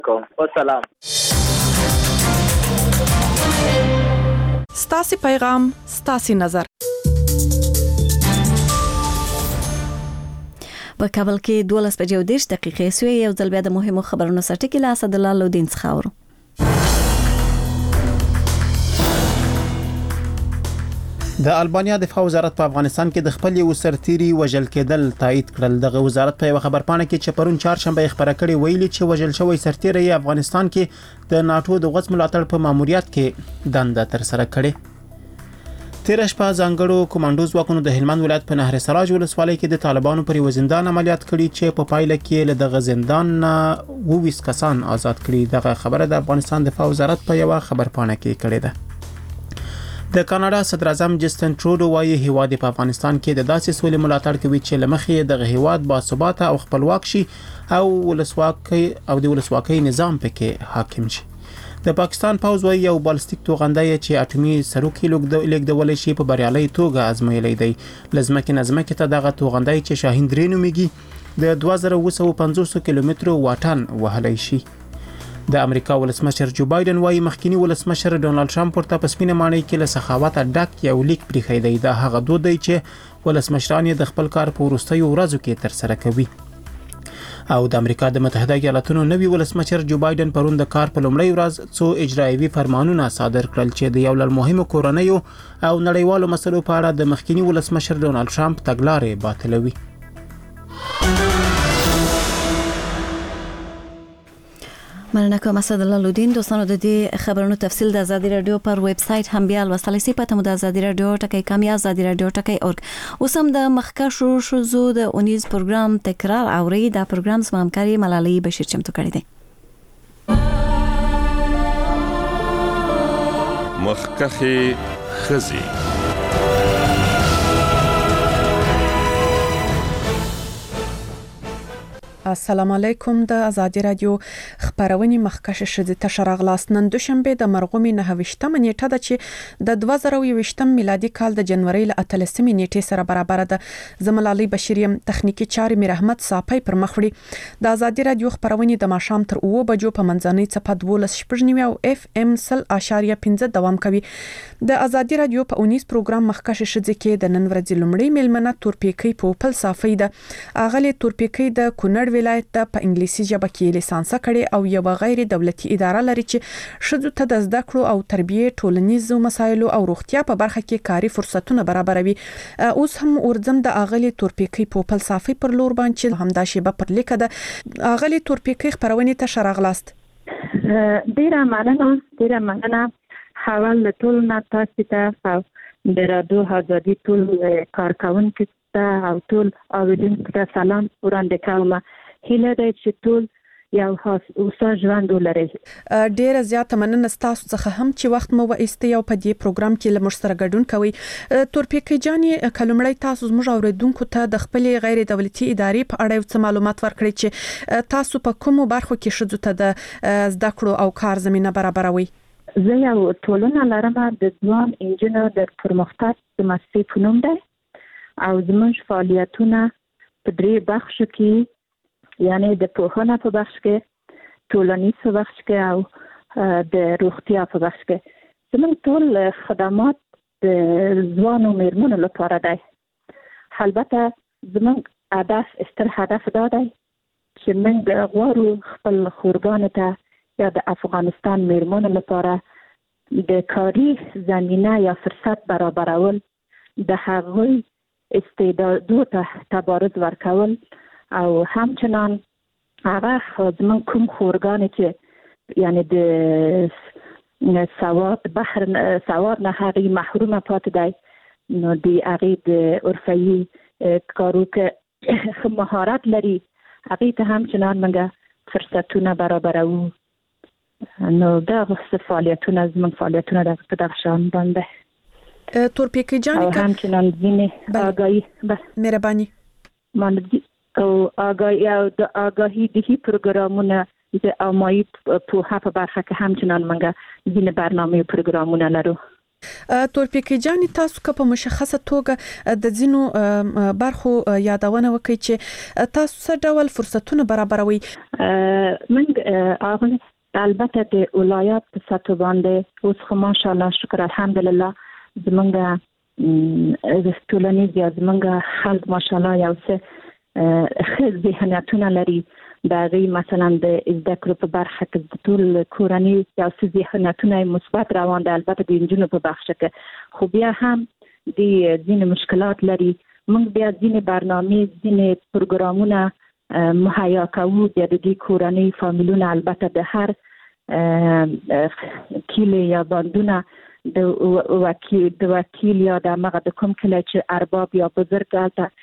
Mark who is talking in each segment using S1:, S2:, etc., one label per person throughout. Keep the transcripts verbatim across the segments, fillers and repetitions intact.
S1: کوم والسلام.
S2: ستاسي پیغام ستاسي نظر.
S3: په کابل کې دولس بجې او دېرش دقیقې سوې. یو ځل بیا د مهمو خبرونو سرټکی له اسدالله لودین څخه اورو.
S4: د البانیا دفاع وزارت په افغانستان کې د خپل یو سرتیري وژل کېدل تایید کړل. دغه وزارت په یو خبرپاڼه کې چې پرون چهارشنبه خبره کړې ویلي چې وژل شوی سرتیري افغانستان کې د ناتو د غوڅ ملاتړ په ماموریت کې دنده تر سره کړې. تیر شپه ځانګړو کمانډو ځواکونو د هلمند ولایت په نهر سراج ولسوالۍ کې د طالبانو پر وزندان عملیات کړي چې په پایله کې له دغه زندان اوویس کسان آزاد کړي. دغه خبره د افغانستان دفاع وزارت په یو خبرپاڼه کې کړې ده. د کاناډا صدر اعظم جسټن ټروډو وايي هیواد په افغانستان کې د داسې سولې ملاتړ کوي چې لمخې د هیواد باثبات او خپلواک شي او ولسواکي او د ولسواکۍ نظام پکې حاکم شي. د پاکستان پوځ وايي یو بالستیک توغندی چې اټومي سروکي لیږدول شي په بریالي توګه ازمویلی دی. لزمکه نظمکه ته دغه توغندی چې شاهین درې نومیږي د دوه زره اووه سوه پنځوس کیلومترو واټن وهلی شي. د امریکا ولسمشر جو بایدن وايي مخکینی ولسمشر ډونالد ټرمپ ورته په سپینه ماڼۍ کې له سخاوت ډک یو لیک پریښی دی. دا هغه دود دی چې ولسمشران د خپل کار په وروستیو ورځو کې تر سره کوي. او د امریکا د متحده ایالاتونو نوی ولسمشر جو بایدن پرون د کار په لومړۍ ورځ څو اجرایوي فرمانونه صادر کړل چې د یو له مهمو کورنیو او نړیوالو مسلو په اړه د مخکینی ولسمشر ډونالد ټرمپ تګلارې باطلوي.
S3: مننه کوم اسدالله لودین. دوستانو د دې خبرونو تفصیل د آزادی رادیو پر ویب سټ هم بیا لوستلی سئ. پته مو د آزادی رادیو ټکی کامی آزادی رادیو ټکی اورګ. اوس هم د مخکښو شوزو د اونیز پروګرام تکرار اوري. دا پروګرام زما همکاري ملالۍ بشیر چمتو کړی دی.
S5: مخکښې ښځې.
S2: السلام علیکم. د آزادی رادیو خبرونه مخکښ شذ تشرغ لاستنن دوشنبه د مرغومي نه وشتمه نیټه ده چې د دوه زره یوویشتم میلادي کال د جنوري ل اتلسمې نیټې سره برابر ده. زملالي بشریم تخنیکی چارې میر احمد صافی پر مخوړي. د آزادی رادیو خبرونه د ماشام تر اوه بجو په منځنۍ صفه دولس شپږنیو او اف ام صفر اشاریه پنځه دوام کوي. د آزادی رادیو په اونیز پروګرام مخکښ شذ کې د نن ورځې لومړی میلمنه تورپیکی پوپل صافی ده. اغلی تورپیکی د کونړ ولایت ته په انګلیسي ژبه کې لیسانس کړي او یو غیر دولتي اداره لري چې شذو ته د زده کړو او تربیه ټولنیزو مسایلو او روغتیا په برخه کې کاري فرصتونه برابروي. اوس هم ورځم د اغلی تورپیکی پوپل صافی پر لور باندې همدا شیبه پر لیکه ده. اغلی تورپیکی خبرونه ته شرغلاست.
S6: ډیره مننه ډیره مننه. حوال ټول نه تاسو ته د رادیو آزادی ټول کارکونکو ته او ټول اوریدونکو ته سلام وړاندې کوم. هیله ده چې ټول یو اوسه ژوند ولري.
S2: ډیره زیاته مننه تاسو څخه هم چې وخت مو وایسته یو په دې پروګرام کې لمر سره ګډون کوي. تورپیکی جاني کلمړی تاسو زموږ اوریدونکو ته د خپل غیر دولتي ادارې په اړه څه معلومات ورکړي چې تاسو په کومو برخو کې شذو ته د زده کړو او کار زمينه برابروي.
S6: زه یو ټولنه لرم د ځوان انجینر د پرمختګ د مؤسسې په نوم ده او زموږ فعالیتونه په درې بخشو کې یعنی د پوهنه په بخش کې، ټولنیز په بخش کې او د روغتیا په بخش کې. زموږ ټول خدمات د ځوانو میرمنو لپاره دی. البته زموږ هدف ستر هدف دا دی چې موږ غواړو خپل خورګانو ته یا د افغانستان میرمنو لپاره د کاري زمینه یا فرصت برابرول، د هغوی استعدادو ته تبارز ورکول او همچنان هغه زمون کوم خورګان چې یعنی د سواد بحر سواد نه هغه محرومه پاتې دی نو دی هغه د عرفي کارو کې مهارت لري هغه ته همچنان موږ فرصتونه برابرو. نو دا فعالیتونه زمون فعالیتونه د پدغشان باندې
S2: تورپیکی جانی
S6: که همچنان زینه آگاهی
S2: مهربانی
S6: ماندی او آگاهی او د آگاهی دهی پروگرامونه د امایی پوها په برخه کې همچنان منګه زینه برنامه پروگرامونه لرو.
S2: تورپیکي جان تاسو که په مشخصه توګه د ځینو برخو یادونه وکړئ چې تاسو څه ډول فرصتونه برابروي.
S6: من اغل البته د ولایت په سطح باندې اوس خو ماشاءالله شکر الحمدلله زمونږ ټولنیز یا زمونږ خلک ماشاءالله یو څه ښه ذهنیتونه لري. د غي مثلا د زده کړو په برخه کې د ټول کورنۍ یو څه ذهنیتونه مثبت روان دي. البته د انجونو په بخش کې خو بیا هم د ځینې مشکلات لري. موږ بیا ځینې برنامه ځینې پروګرامونه مهیا کوو د دې کورنۍ فامیلونه البته د هر کلی یا باندونه د وکیل د وکیل یا د مغه د کوم کله چې ارباب یا بزرګ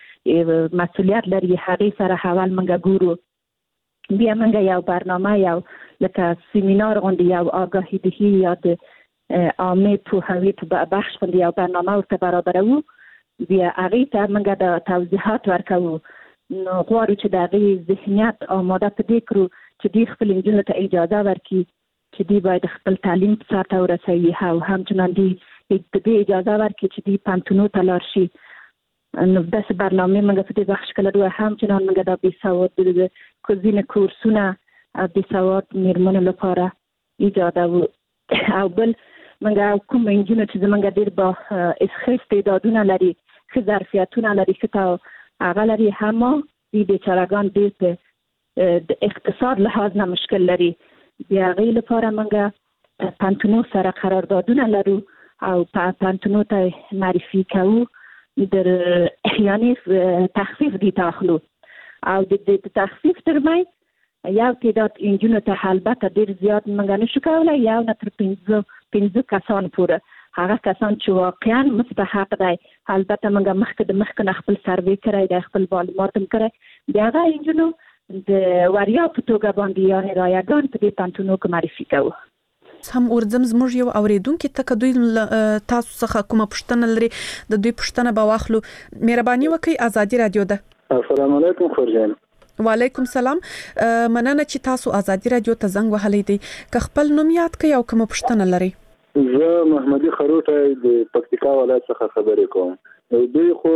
S6: ته مسؤلیت لري هغه سره حوال منګه ګورو. بیا منګه یو برنامه یو لکه سیمینار غونډه یو آگاهی دهی یا د عامه پوهاوی په بخش باندې یو برنامه ورته برابرو. بیا هغه ته منګه د توضیحات ورکوو. نو غواړو چې د هغه ذهنیت آماده پدې کړو چې دوی خپل انجونو ته اجازه ورکړي چې دوی باید خپل تعلیم په سر ته ورسوي او همچنان دوی د اجازه ورکړي چې دوی پانتونو ته لاړ شي. نو داسې برنامه موږ په دې بخش کې لرو. همچنان موږ د بېسواد د کوزینه کورسونه د بېسواد میرمنو لپاره ایجاد او بل موږ کوم انجونو چې زموږ ډېر با ښه استعدادونه لري ښه ظرفیتونه لري ښه هغه لري هم دې بیچارهګان ډېر په د اقتصاد لحاظ نه مشکل لري. بیا غي لپاره موږ پانتونو سره قراردادونه لرو او پانتونو ته معرفي کوو در یعنی تخفیف دی تاخلو او د تخفیف ترمنځ یو تعداد انجونو ته البته ډیر زیات منګ نه شو کولای یو نه تر پنځه پنځه کسان پورې هغه کسان چې واقعا مستحق دی البته منګ مخکې د مخکې خپل سروې کړی د خپل معلومات هم کړی بیا هغه انجونو د واریا په توګه باندې یعنی رایګان په دې پانتونو کې معرفي کوو.
S2: هم ورځم زموږ یو اوریدونکو ته کدوې تاسو څخه کومه پوښتنه لري د دوی پوښتنه به واخلو. مهرباني وکړئ ازادي رادیو ده.
S1: السلام علیکم خورجان.
S2: وعلیکم سلام. مننه چې تاسو ازادي رادیو ته زنګ وهلی دی. که خپل نوم یاد کړئ او کومه پوښتنه لري.
S1: زه محمدي خروټه د پکتیکا ولایت څخه خبرې کوم. دوی خو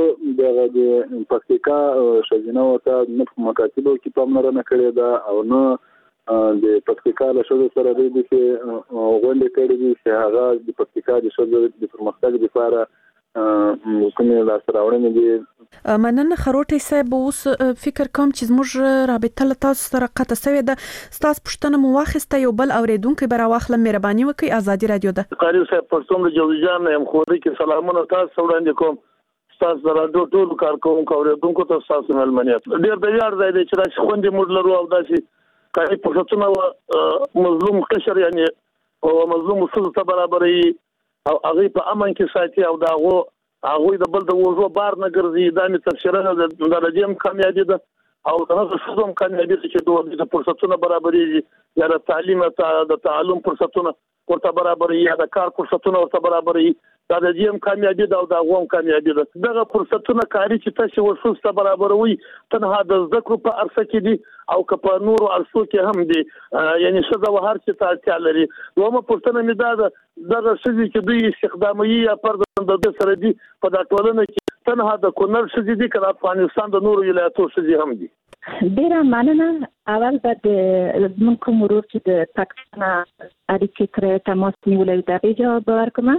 S1: د پکتیکا شزینه ورته نه مکاتبو کې پاملرنه کړې ده او نه د پکتیکا له شوزو سره د دې غونډې کړې دي چې هغه د پکتیکا د شوزو د پرمختګ لپاره کومې لاسته راوړنې دي.
S2: مننه خروټی صاحب. اوس فکر کوم چې زموږ رابطه له تاسو سره قطع شوې ده. ستاسو پوښتنه مو واخیسته. یو بل اوریدونکو به راواخلم. مهرباني وکړئ ازادي رادیو ده.
S7: قاری صاحب پرڅوم د جوزجان یم خو د کې سلامونه تاسو وړاندې کوم. تاسو درادو ټول کارکونکو اوریدونکو ته تاسو ملمنیت ډیر د یار ځای دی چې راځي خوندې موږ لرو او داسې کای فرصتونه مظلوم قشر یعنی او مظلوم وسط ته برابرې او هغه په امن کې ساتي او داغو هغه د بل د وژو بار نه ګرځي. دا می تفسیرونه د درجه کامیابی ده او هغه څه کامیابی چې دوه د فرصتونه برابرې یا د تعلیم ته د تعلم فرصتونه ورته برابرې یا د کار فرصتونه ورته برابرې دا د جیم کامیابی ده او دا غوم کامیابی ده. دغه فرصتونه کاری چې تاسو ورسوسته برابروي تنها د ذکر په ارسه کې دي او که په نورو ارسو کې هم دي یعنی شذا وهر چې تاسو لري. نو پښتنه مې دا دغه شذي چې دوی استخدامي یا پرد د سره دي په دا ټولنه کې تنها د کونړ شذي دي که افغانستان د نورو ولایتو شذي هم دي.
S6: ډیره مننه. اول د زموږ کوم ورور چې د پښتنه اړیکې کړې تماس نیولې دا جواب ورکوم.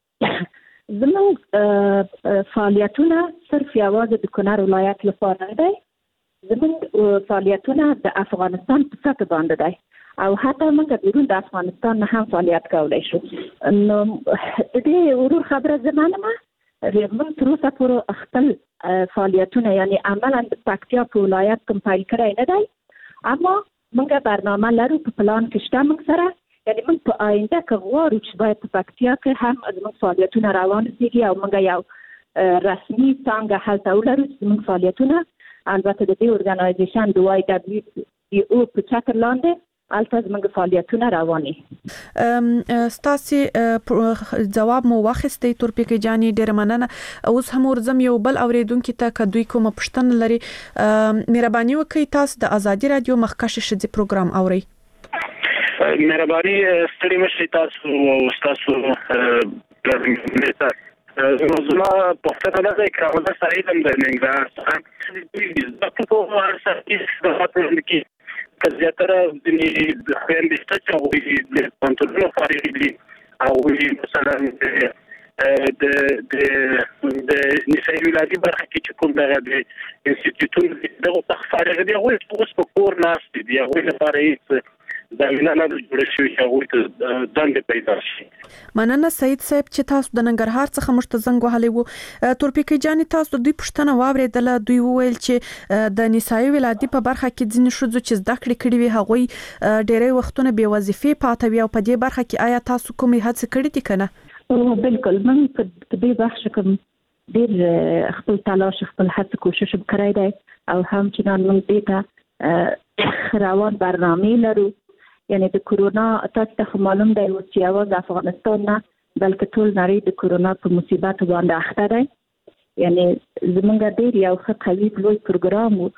S6: زموږ فعالیتونه صرف یوازې د کونړ ولایت لپاره نه دي. زموږ فعالیتونه د افغانستان په سطح باندې دي او حتی موږ بیرون د افغانستان نه هم فعالیت کولای شو. نو د دې ورور خبره زمانه ما موږ تر اوسه پورې خپل فعالیتونه یعنی عملا د پکتیا په ولایت کوم پیل کړی نه دی اما موږ برنامه لرو په پلان کې شته موږ سره یعنی موږ په آینده کې غواړو چې باید په پکتیا کې هم زموږ فعالیتونه روان دي او موږ یو رسمي څنګه هلته ولرو چې موږ فعالیتونه البته د دې ارګنایزیشن د واي دبليو ای او په چتر لاندې البته زموږ فعالیتونه رواني.
S2: ستاسو جواب مو واخیستې تورپیکي جاني ډېر مننه. اوس هم ورزم یو بل اوریدونکو ته کدوې کوم پښتنه لري. مهرباني وکړئ تاسو د ازادي رادیو مخکښ شدي پروګرام اورئ.
S8: مهرباني ستړي مشي تاسو او تاسو زما پښتنه ده کراوله سعید هم د ننګرهار څخه د په ورسره کې خدمات کوي که زیاتره د خويندې شته چې هغوی د پوهنتونونو فارغ دي او مثلا د د د نسایي ولادي برخه کې چې کوم دغه د انسټیټیوټونو دغه څخه فارغ دي هغوی اوس په کور ناست دي هغوی لپاره هیڅ زمینه نه جوړه شوې چې هغوی ته دندې پیدا شي.
S2: مننه سعید صاحب چې تاسو د ننګرهار څخه موږ ته زنګ وهلی وو. تورپیکۍ جانې تاسو د دوی پوښتنه واورېدله دوی وویل چې د نسایي ولادي په برخه کې ځینې ښځو چې زده کړې کړې وي هغوی ډېری وختونه بې وظیفې پاته وي او په دې برخه کې آیا تاسو کومې هڅې کړې دي که نه؟
S6: بالکل من په دې بخش کې ډېر خپل تلاش خپل هڅه کوشش کړی دی او همچنان موږ دې ته روان برنامې لرو. یعنی د کورونا تاسو ته معلوم دی چې یوازې افغانستان نه بلکې ټول نړۍ د کورونا په مصیبت باندې اخته دی. یعنی زمونږ ډېر یو ښه قوي لوی پروګرام و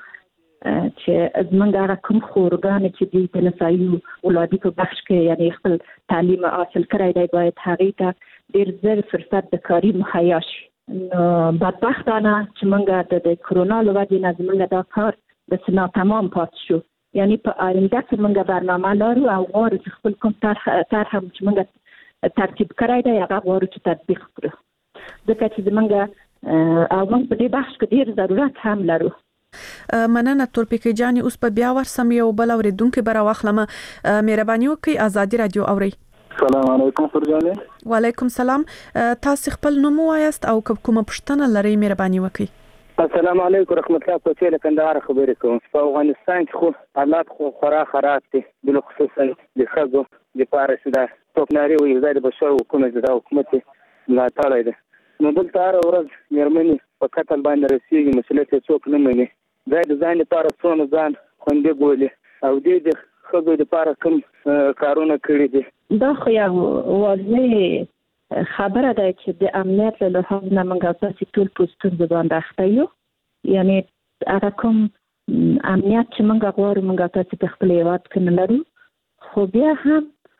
S6: چې زمونږ هغه کوم خورګان چې د نسایي ولادي په بخش کې یعنی خپل تعلیم حاصل کړی دی باید هغې ته ډېر زر فرصت د کاري مهیا شي. نو بدبختانه چې موږ د کورونا له وجې نه زمونږ دا کار بس ناتمام پاتې شو. یعنی په آینده کې موږ برنامه لرو او غواړو چې خپل کوم طرح طرح چې موږ ترتیب کړی دی هغه غواړو چې تطبیق کړو ځکه چې زموږ او موږ په دې بخش کې ډېر ضرورت هم لرو.
S2: مننه تورپیکۍ جانې اوس په بیا ورسم یو بل اورېدونکی به راواخلم. مهرباني وکړئ ازادي راډیو اورئ.
S1: السلام علیکم فرجانې.
S2: وعلیکم سلام. تاسو خپل نوم ووایاست او کومه پوښتنه لرئ مهرباني وکړئ.
S9: السلام علیکم رحمت الله په له کندهار خبرې کوم. په افغانستان کې خو حالات خو خورا خراب دي بل خصوصا د خزو د پارس ده توپناري وي زاد بشر حکومت د حکومت لا تعالی ده نو دلته هر ورځ مېرمنې په قتل باندې رسېږي مسؤلیت څوک نه مني. دا د ځان لپاره څونه ځان خوندي بولي او دې د خزو لپاره کوم کارونه کړی دي.
S6: دا خو یو واضح خبره ده چې د امنیت له لحاظ نه موږ تاسو ټول پوسټون باندې اخته یو. یعنی هغه کوم امنیت چې موږ غواړو موږ تاسو په خپل هیواد کې نه لرو خو بیا هم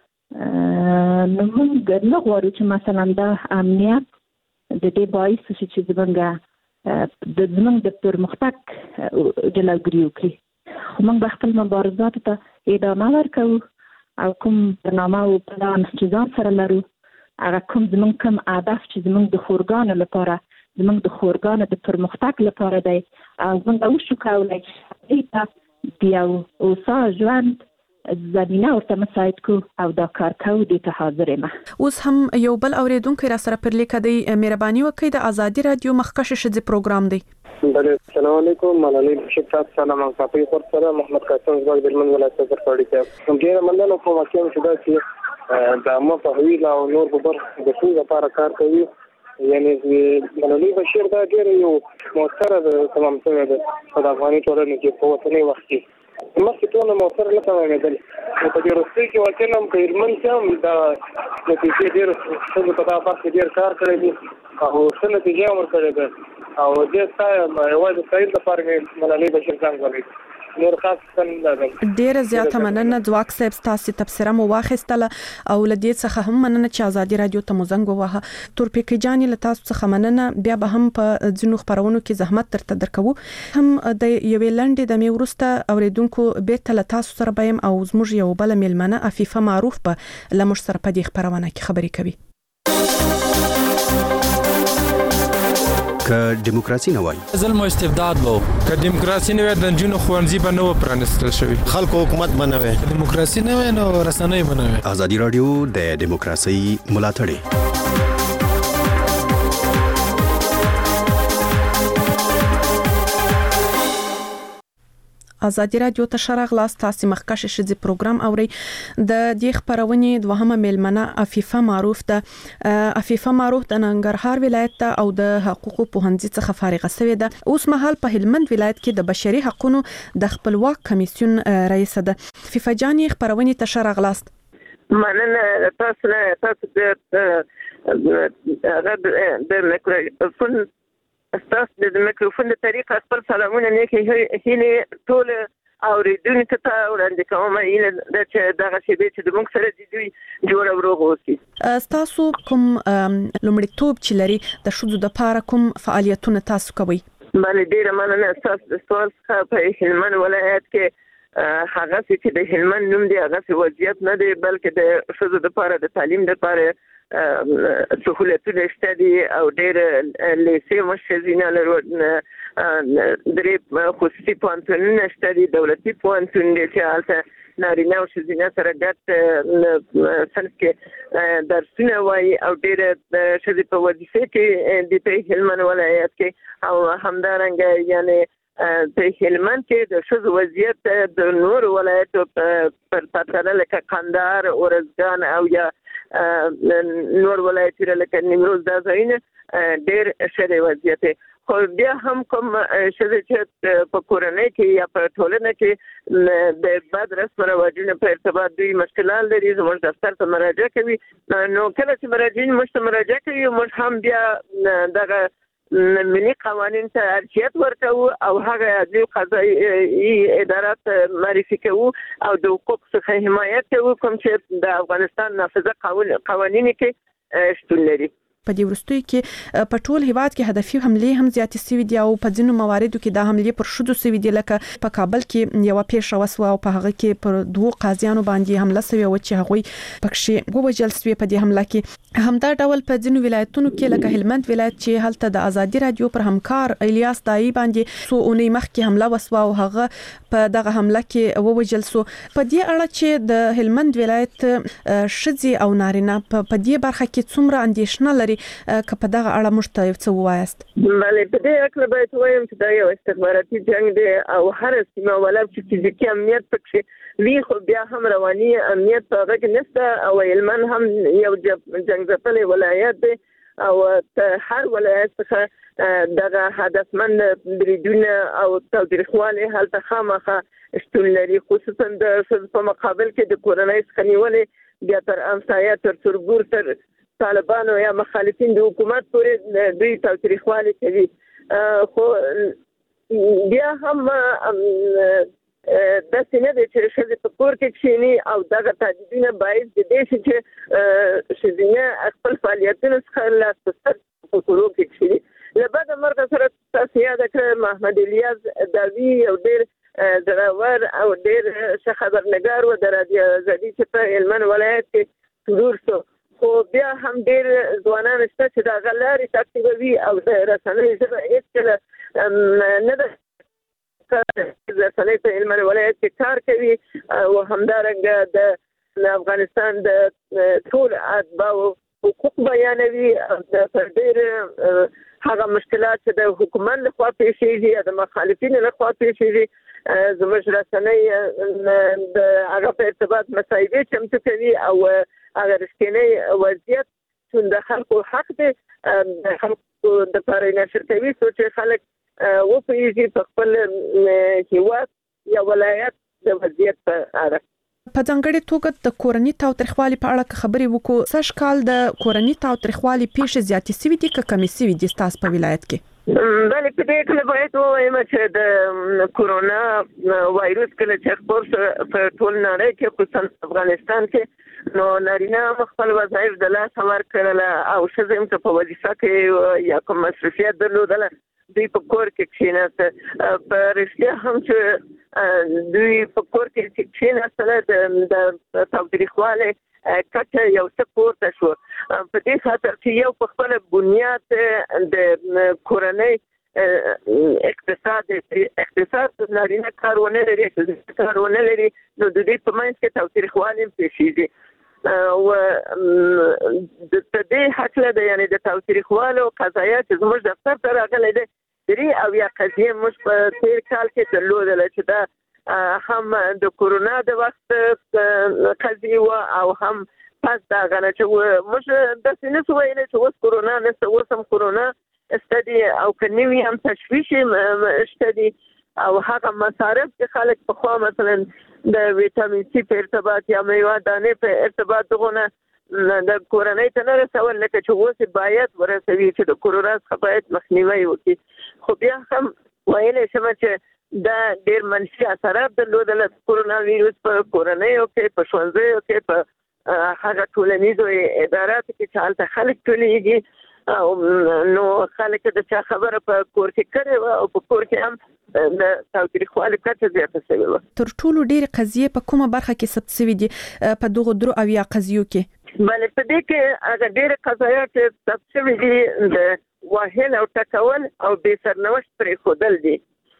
S6: نو موږ نه غواړو چې مثلا دا امنیت د دې باعث شي چې زمونږ د زمونږ د پرمختګ جلوګیري وکړي. موږ به خپل مبارزات ته ادامه ورکوو او کوم برنامه او پلان چې ځان سره لرو هغه کوم زمونږ کوم هدف چې زمونږ د خورګانو لپاره زمونږ د خورګانو د پرمختګ لپاره دی او موږ وشو کولی چې د یو اوسا ژوند زمینه ورته مساعد کو او دا کار کوو دې ته حاضر یم.
S2: اوس هم یو بل اورېدونکی را سره پر لیکه دی. مهرباني وکړئ د ازادي راډیو مخکښې ښځې پروګرام دی.
S10: السلام علیکم ملالۍ بشیر تاسو سلام او صفای خور سره محمد قاسم زبر درمن ولایت سفر پړی ته کوم ډیر مننه کوم چې چې دا چې د مفاهیم او نور په برخه د څه لپاره کار کوي. یعنی ملالۍ بشیر دا ډیر یو موثره تمام څه ده په افغاني ټولنه کې په وطني وخت کې مخکې ټول موثر نه تمامېدل. نو په دې وروستي کې واقعا هم که هلمند کې هم دا نتیجې ډېر ښځو په دا برخه کې ډېر کار کړی دي او ښه نتیجه هم ورکړې ده او دې ستا یوازې ستایل لپاره مې ملالۍ بشیر زنګ وهلی. نور خاص
S2: ډیره زیاته مننه ځواک صاحب تاسو تبصره مو واخیستله او لدې څخه هم مننه چې ازادي رادیو ته مو زنګ ووهه. تورپیکۍ جانې له تاسو څخه مننه. بیا به هم په ځینو خپرونو کې زحمت درته درکوو. هم د یوې لنډې دمې وروسته اورېدونکو بیرته له تاسو سره به یم او زموږ یو بله میلمنه عفیفه معروف به له موږ سره په دې خپرونه کې خبرې کوي.
S11: که دیموکراسي نه وای
S12: ظلم او استبداد وو. که دیموکراسي نه وای د جنونو خوانزي به نو پرانستل شوی.
S13: خلکو حکومت بنوي.
S12: دیموکراسي نه وای نو رسنۍ بنوي.
S11: ازادي رادیو د دیموکراسي ملاتړ
S2: ازادي رادیو ته شراغلاست. تاسو مخکښې ښځې پروګرام اورئ. د دې خپرونې دوهمه میلمنه عفیفه معروف ده. عفیفه معروف د ننګرهار ولایت ته او د حقوقو پوهنځي څخه فارغه شوې ده. اوس مهال په هلمند ولایت کې د بشري حقوقو د خپلواک کمیسیون رئیس ده. عفیفه جانې خپرونې ته شراغلاست.
S14: مننه تاسو نه تاسو د د میکروفون تاسو د میکروفون د طریقه خپل سلامونه نیکي هلي ټول اوریدونکو ته وړاندې کوم اینه چې دغه شی چې د موږ سره د دوی جوړ وروغ اوسي.
S2: تاسو کوم لومړیتوب چې لري د شذو د لپاره کوم فعالیتونه تاسو کوي؟
S14: باندې ډیره مننه تاسو د سوال څخه. په هلمند ولایت کې هغه چې د هلمند نوم دی هغه وضعیت نه دی، بلکې د شذو د لپاره د تعلیم لپاره سہولتونه شته دي او ډېر لیسې مشزینه لرو، درې خصوصي پوهنتونونه شته دي، دولتي پوهنتون دی چې هلته نارینه او ښځینه سره ګډ صنف کې درسونه وایي او ډېره ښځې په وظیفه کې دي په هلمند ولایت کې. او همدارنګه یعنې په هلمند کې د ښځو وضعیت د نورو ولایتو پر پرتله لکه قندهار، ارزګان او یا نور ولایتونه لکه نیمروز دا ځایونه ډېر ښه دی وضعیت. خو بیا هم کوم ښځې چې په کورنۍ کې یا په ټولنه کې د بد رسم رواجونو په ارتباط دوی مشکلات لري، زموږ دفتر ته مراجعه کوي. نو کله چې مراجعین موږ ته مراجعه کوي موږ هم بیا دغه ملي قوانین ته ارجحیت ورکوو او هغه عدلي قضایي ادارات معرفي کوو او د حقوق څخه حمایت کوو کوم چې د افغانستان نافذه قوانین کې شتون لري.
S2: په دې وروستیو کې په ټول هیواد کې هدفي حملې هم زیاتې شوې دي او په ځینو مواردو کې دا حملې پر شذو شوې دي، لکه په کابل کې یو پیښه وسوه او په هغه کې پر دوه قاضیانو باندې حمله شوې و چې هغوی پکښې ووژل شوي. په دې حمله کې همدا ډول په ځینو ولایتونو کې لکه هلمند ولایت چې هلته د ازادي رادیو پر همکار الیاس دایی باندې څو اونۍ مخکې حمله وسوه او هغه په دغه حمله کې ووژل شو. په دې اړه چې د هلمند ولایت ښځې او نارینه په دې برخه کې څومره اندېښنه لري، که په دغه اړه موږ ته یو څه ووایاست؟
S14: بله، په دې اړه باید ووایم چې دا یو استخباراتي جنګ دی او هر سیمه ولایت چې فزیکي امنیت پکې وي خو بیا هم رواني امنیت په هغه کې نشته. او هلمند هم یو جنګ ځپلی ولایت دی او هر ولایت څخه دغه هدفمند بریدونه او تاوتریخوالی هلته خامخا شتون لري، خصوصا د ښځو په مقابل کې د کورنۍ څخه نیولې بیا تر امسایه تر تربور تر طالبانو یا مخالفین د حکومت پورې دوی تاوتریخوالی کوي. خو بیا هم داسې نه دی چې ښځې په کور کې کښېني او دغه تهدیدونه باعث د دې شي چې ښځینه خپل فعالیتونو څخه لاس په سر په کورو کې کښېني. له بده مرغه سره تاسو یاده کړه محمد الیاس داوي یو ډېر زړور او ډېر ښه خبرنګار و د رادیو ازادي چې په هلمند ولایت کې شروع شو. خو بیا هم ډېر ځوانان شته چې د هغه لارې تعقیبوي او د رسنیو ژبه هېڅکله نه ده. رسنۍ په هلمند ولایت کې کار کوي او همدارنګه د افغانستان د ټول اتباعو حقوق بیانوي او د ډېر هغه مشکلات چې د حکومت لخوا پیښیږي یا د مخالفینو لخوا پیښیږي زموږ رسنۍ د هغه په ارتباط مصاحبې چمتو کوي او هغه رښتینی وضعیت چې د خلکو حق دی د خلکو د لپاره نشر کوي څو چې خلک وپوهېږي په خپل هېواد یا ولایت د وضعیت په اړه.
S2: په ځانګړې توګه د کورني تاوتریخوالي په اړه خبرې وکړو. سږ کال د کورني تاوتریخوالي پیښې زیاتې شوې دي که کمې شوې دي ستاسو په ولایت کې؟
S14: بله، په دې کې باید ووایم چې د کورونا وایروس کله چې خپور شو په ټول نړۍ کې خصوصا افغانستان کې نو نارینه هم خپل وظایف د لاسه ورکړله او ښځې هم که په وظیفه کې یا کوم مصروفیت درلودله دوی په کور کې کښېناسته. په رښتیا هم چې دوی په کور کې چې کښېناستله د تاوتریخوالي کچه یو څه پورته شو. په دې خاطر چې یو په خپل بنیاد د کورنۍ اقتصاد اقتصاد نارینه کار ونه لري کار ونه لري نو د دې په منځ کې تاوتریخوالي پیښیږي. او د دې حقله د یعنی د تاوتریخوالي او قضایا چې زموږ دفتر ته راغلي دي درې او یا قضیه موږ په تیر کال کې درلودل چې دا هم د کورونا د وخت قضیه و او هم پس دا غنه چې موږ د سینې ویل چې اوس کورونا نشته، اوس هم کورونا استدي او کنيوي هم تشويش استدي او هغه مصارف چې خلک په خوا مثلا د ویټامین سي په ارتباط یا میوه دانې په ارتباط دغه د کورنۍ ته نه رسول لکه چې اوس باید ورسوي چې د کورونا څخه باید مخنیوي وکړي. خو بیا هم ویل شم چې دا ډېر منفي اثرات درلودل کرونا وایروس په کورنیو کې په ښوونځیو کې په هغه ټولنیزو اداراتو کې چې هلته خلک ټولېږي نو خلک د چا خبره په کور کې کړې وه او په کور کې هم د تاوتریخوالي کچه زیاته شوې وه.
S2: تر ټولو ډېرې قضیې په کومه برخه کې ثبت شوي دي په دغو درو اویا قضیو کې؟
S14: بله په دې کې هغه ډېرې قضایا چې ثبت شوي دي د وهل او ټکول او بې سرنوشت پرېښودل دي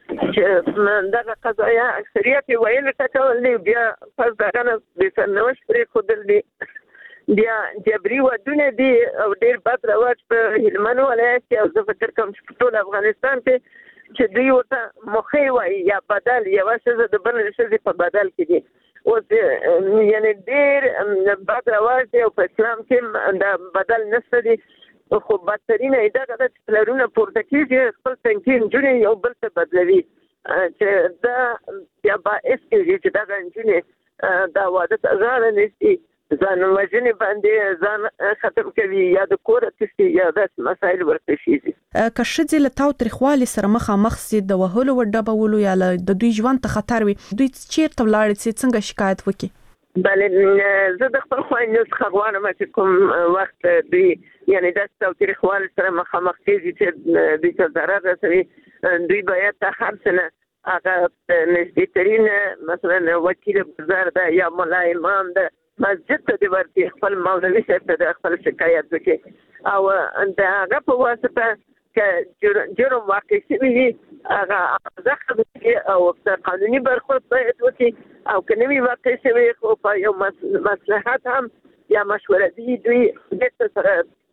S14: چې دغه قضایا اکثریت یې ویل ټکول دي بیا پس دغه نه بې سرنوشت پرېښودل دي بیا جبري ودونه دي او ډېر بد رواج په هلمند ولایت کې او زه فکر کوم چې په ټول افغانستان کې چې دوی ورته مخې وایي یا بدل یوه ښځه د بلې ښځې په بدل کې دي. اوس یعنې ډېر بد رواج دی او په اسلام کې د بدل نشته دي خو بدترینه یې دغه ده چې پلرونه پورته کېږي خپل تنکي نجونې یو بل ته بدلوي چې دا بیا باعث کېږي چې دغه نجونې دا واده ته غاړه نیسي ځان وژنې باندې ځان ختم کوي یا د کوره تښتي یا داسې مسایل ورته شي.
S2: که ښځې له تاوتریخوالي سره مخامخ سي د وهلو و ډبولو یا د دوی ژوند ته خطر وي دوی چیرته ولاړې سي څنګه شکایت وکړي؟
S14: بله زه د خپل خویندو څخه غواړم چې کوم وخت دوی یعنې داسې تاوتریخوالي سره مخامخ کېږي چې دوی ته ضرر رسوي دوی باید د هر څه نه هغه نږدېترین مثلا وکیل ګزار ده یا ملا امام ده مسجد ته دې ورځي خپل مولوي صاحب ته د خپل شکایت وکړي او د هغه په واسطه که جرم واقع شوي وي هغه زخم او قانوني برخورد باید وکړي او که نه وي واقع شوي خو په یو مصلحت هم یا مشورتي دوی بېرته سره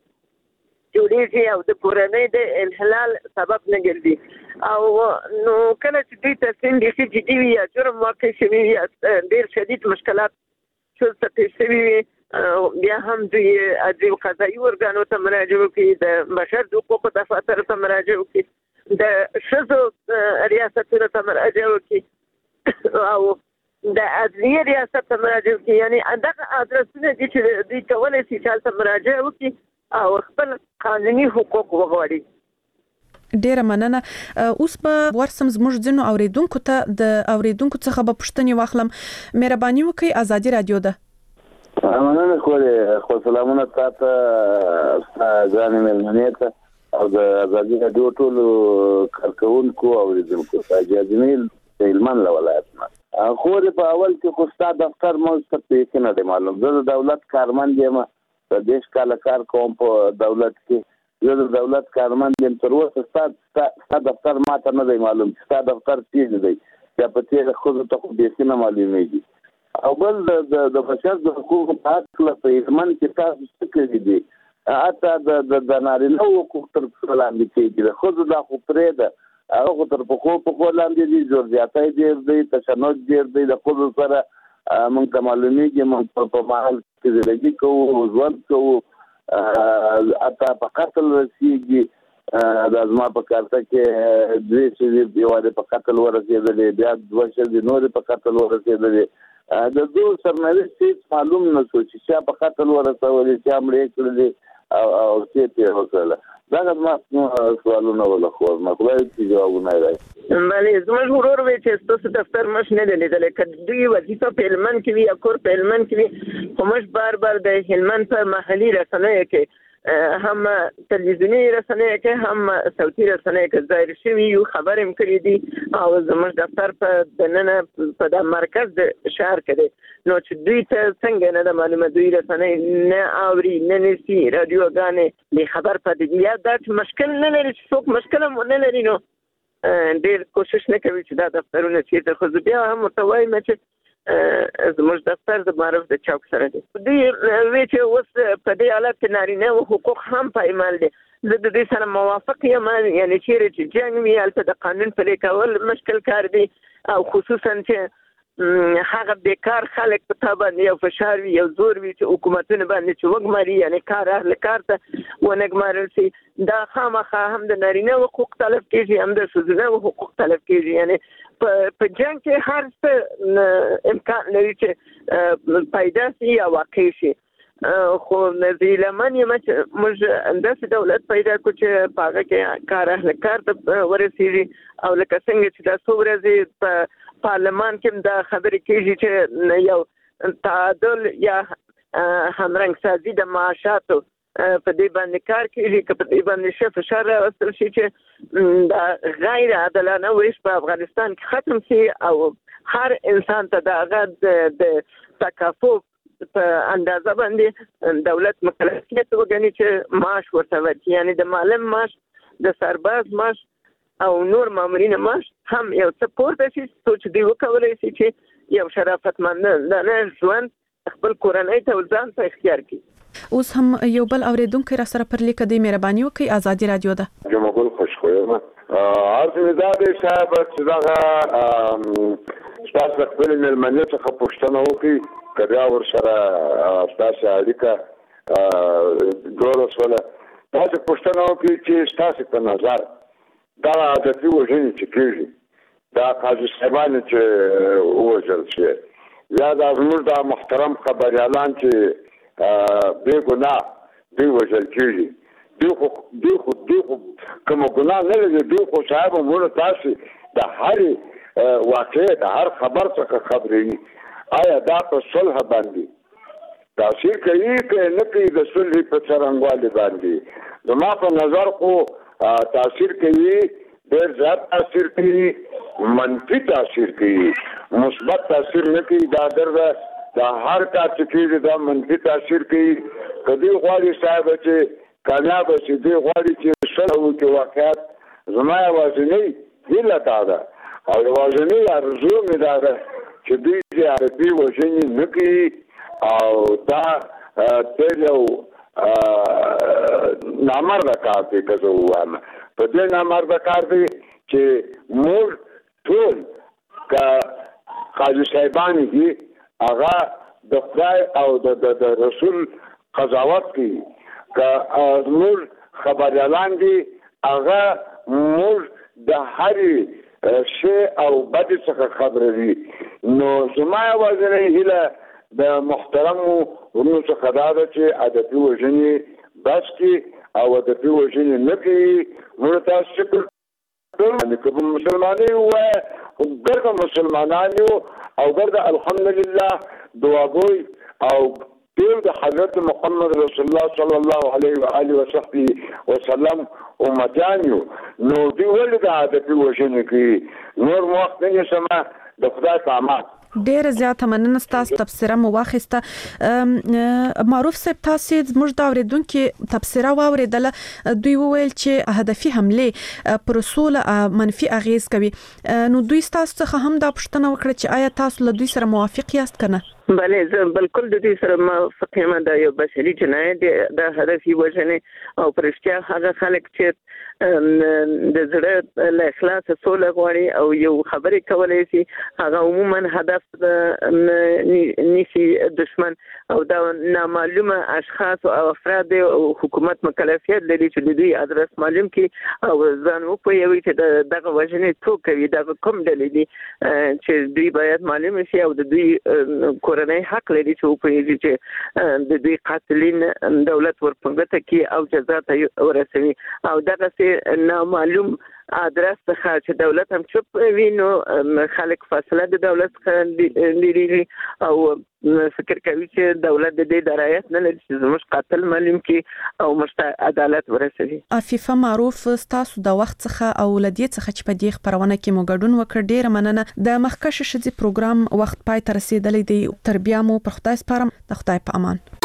S14: جوړېږي او د کورنۍ د انحلال سبب نه ګرځي او نو کله چې دوی تصمیم بیخي جدي وي یا جرم واقع شوي وي یا ډېر شدید مشکلات څه پیښ شوي وي بیا هم دوی عدلي او قضایي ارګانو ته مراجعه وکړي د بشر د حقوقو دفاتر ته مراجعه وکړي د ښځو ریاستونو ته مراجعه وکړي او د عدلیې ریاست ته مراجعه وکړي یعنې دغه ادرسونه دي چې دوی کولی شي چې هلته مراجعه وکړي او خپل قانوني حقوق وغواړي.
S2: ډیره مننه. اوس به ورسم زموږ ځینو اوریدونکو ته د اوریدونکو څخه به پوښتنې واخلم. مهرباني وکړئ ازادي رادیو ده.
S13: مننه کولې خو سلامونه تاسو ځان مېلمنې ته او د ازادي رادیو ټول کارکونکو اوریدونکو ته جزمیل هلمند ولایت نه خو په اول کې خو ستاسو دفتر مو څه پیښ نه دی معلوم. زه د دولت کارمند یم د دیش کال کار کوم په دولت کې زه د دولت کارمند یم تر اوسه ستاسو دفتر ماته نه دی معلوم چې ستاسو دفتر چیرې دی یا په تېره ښځو ته خو بیخي نه معلومېږي. او بل د بشر د حقوقو په هکله په هلمند کې تاسو څه کړي دي حتی د نارینه حقوق تر پښو لاندې کېږي د ښځو دا خو پرېږده هغه خو تر پښو پښو لاندې دي جوړجاتی ډېر دی تشنج ډېر دی د ښځو سره موږ ته معلومېږي موږ په محل کې زندګي کوو ژوند کوو حتی په قتل رسېږي دا زما په کارته کې دوې ښځې یوازې په قتل ورسېدلې بیا دوه ښځې نورې په قتل ورسېدلې د دوی سرنوشت هېڅ معلوم نه شو چې چا په قتل ورسولې چا مړې کړلې او څه تېر وکړله. دغه زما سوالونه وله خو زما خدای چې جوابونه یې راکړي.
S14: بلې زموږ ورور وی چې ستاسو دفتر مش نه دی لیدلی که دوی وظیفه په هلمند کې وي یا کور په هلمند کې وي خو موږ بار بار د هلمند په محلي رسنیو کې هم تلویزیوني رسنیو کې هم صوتي رسنیو کې ظاهر شوي یو خبرې هم کړي دي او زموږ دفتر په دننه په د مرکز د ښار کې دی نو چې دوی ته څنګه نه ده معلومه دوی رسنۍ نه اوري نه نیسي راډیوګانې بې خبر پاتې دي یا دا چې مشکل نه لري چې څوک مشکل هم نه لري نو ډېر کوشش نه کوي چې دا دفترونه چېرته خو زه بیا هم ورته وایم چې زموږ دفتر د معروف د چوک سره دی. دوی وی چې اوس په دې حالت کې نارینه او حقوق هم پایمال دي. زه د دې سره موافق یم یعنې چیرې چې جنګ وي هلته د قانون پلي کول مشکل کار دی او خصوصا چې هغه بیکار خلک په تا باندې یو فشار وي یو زور وي چې حکومتونه باندې چې وګماري یعنې کار اهل کار ته ونه ګمارل شي دا خامخا هم د نارینه حقوق طلب کېږي هم د ښځینه حقوق طلب کېږي یعنې په جنګ کې هر څه امکان لري چې پیدا شي یا واقع شي خو د لمن یم چې موږ انداز دولت پیدا کو چې پاګه کې کار اهل کار ته ورسیږي او لکه څنګه چې د څورځي په پارلمان کې دا خبرې کیږي چې یو تعادل یا همرنګ سازي د معاشاتو په دې باندې کار کوي چې په دې باندې شف فشار راوستل شي چې دا غیر عادلانه ویش په افغانستان کې ختم شي او هر انسان ته د د تکافؤ په اندازه باندې دولت مکلفیت وګڼي چې معاش ورته ورکړي، یعنی د معلم معاش، د سرباز معاش او نور مامورین معاش هم یو څه پورته شي چې دوی وکولای شي چې یو شرافتمندانه ژوند خپل کورنۍ ته ځان ته اختیار کړي.
S2: اوس هم یو بل اوریدونکو را سره پر لیک دی مهرباني وکي آزادي رادیو ده.
S15: جمعګل خوشخویم ارزو زاده صاحب چې دا تاسو خپل ملمنه څخه پوښتنه وکړي کړه ور سره تاسو اړیکه جوړ وسوله تاسو پوښتنه وکړي چې تاسو په نظر دا د دې وژنې چې کېږي دا قاضي صاحبانه چې وژل شي یا دا زموږ د محترم خبريالان چې بے ګناه دی وژل کېږي دوی خو دوی خو دوی خو کوم ګناه نه لري، دوی خو صاحب موږ تاسو د هر واقع د هر خبر څخه خبرې آیا دا په صلح باندې تاثیر کوي که نه کوي د صلح په څرنګوالي باندې زما په نظر خو تاثیر کوي، ډېر زیات تاثیر کوي، منفي تاثیر کوي، مثبت تاثیر نه کوي. دا درته دا هر کار چې کېږي دا منفي تاثیر کوي. که دوی غواړي صاحب چې کامیاب شي، دوی غواړي چې صلح وکړي واقعیت زما یوازینۍ هیله دا ده او یوازینۍ ارزو مې دا ده چې دوی چې عربي وژنې نه کوي او دا تېر یو نامرده کار دی که زه ووایم په دې نامرده کار دی چې موږ ټول که قاضي صاحبان دي هغه د خدای او د رسول قضاوت کوي، که موږ خبریالان دي هغه موږ د هرې شی او بدې څخه خبروي. نو زما یوازینۍ هیله د محترمو ورونو څخه دا ده چې ادبي وژنې بس کړي او ادبي وژنې نه کوي. موږ تاسو شکر کوو که په مسلمانۍ ووایه خو ګرده مسلمانان یو او ګرده الحمدلله دعاګوی او ډېر د حضرت محمد رسول الله صلی الله علیه و آله وصحبه وسلم امتیان یو. نو دوی ولې د ادبي وژنې کوي؟ نور مو وخت نه نیسم، د خدای په امان.
S2: ډېر زیاته مننه ستاسو تبصره مو واخیسته. معروف صاحب تاسو زموږ د اوریدونکو تبصره واوریدله، دوی وویل چې هدفي حمله پر رسول منفي اغیز کوي. نو دوی تاسو څخه هم دا پوښتنه وکړه چې آیا تاسو له دوی سره موافق یاست کنه؟
S14: بله زه بالکل د دې سره موافق یم. دا یو بشري جنایت دی، د هدفي وژنې او پر رښتیا هغه خلک چې د زړه له اخلاصه سوله غواړي او یو خبرې کولی شي هغه عموما هدف نیسی دشمن او دا نامعلومه اشخاص او افراد او حکومت مکلفیت لري چې د دوی ادرس معلوم کړي او ځان وپوهوي چې دغه وژنې څوک کوي، دغه کوم ډلې دي چې دوی باید معلوم شي او د دوی کورنۍ حق لري چې وپوهیږي چې د دوی قاتلین دولت ورپنګته کړي او جزا ته ورسوي. او دغسې نامعلوم ادرس څخه چې دولت هم چوپ وي نو خلک فاصله د دولت څخه لري او فکر کوي چې دولت د دې درایت نه لري چې زموږ قاتل معلوم کړي او موږ عدالت ورسوي.
S2: عفیفه معروف ستاسو د وخت څخه او لدې څخه چې په دې خبرونه کې مو ګډون وکړ ډیره مننه. د مخکښ شذي پروګرام وخت پای ته رسیدلی دی. تر بیا مو پر خدای سپارم. د خدای په امان.